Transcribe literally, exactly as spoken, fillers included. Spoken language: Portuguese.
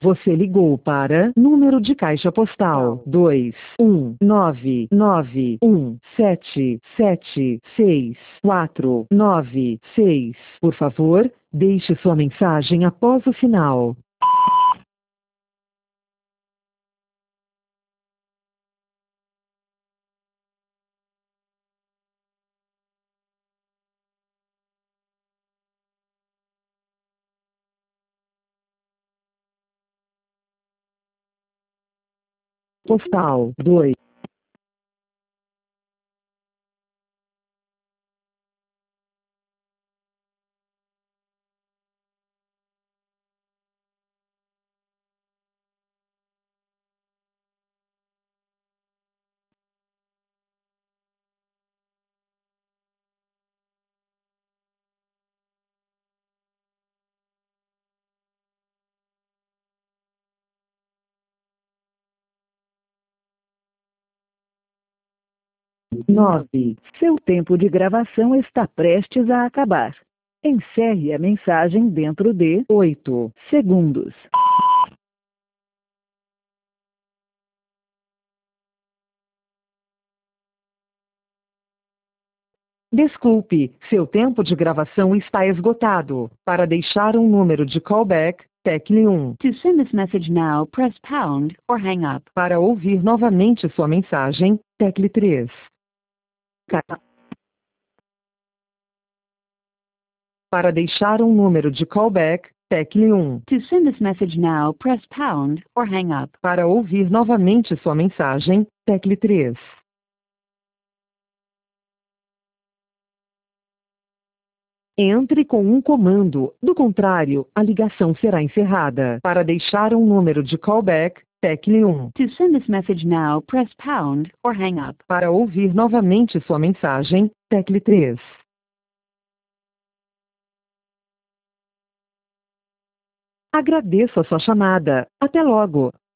Você ligou para número de caixa postal dois um nove nove um sete sete seis quatro nove seis. Por favor, deixe sua mensagem após o sinal. Postal dois. nove. Seu tempo de gravação está prestes a acabar. Encerre a mensagem dentro de oito segundos. Desculpe, seu tempo de gravação está esgotado. Para deixar um número de callback, tecle um. To send this message now, press pound or hang up. Para ouvir novamente sua mensagem, tecle três. Ca- Para deixar um número de callback, tecle um. To send this message now, press pound or hang up. Para ouvir novamente sua mensagem, tecle três. Entre com um comando, do contrário, a ligação será encerrada. Para deixar um número de callback, tecle um. To send this message now, press pound or hang up. Para ouvir novamente sua mensagem, tecle três. Agradeço a sua chamada. Até logo.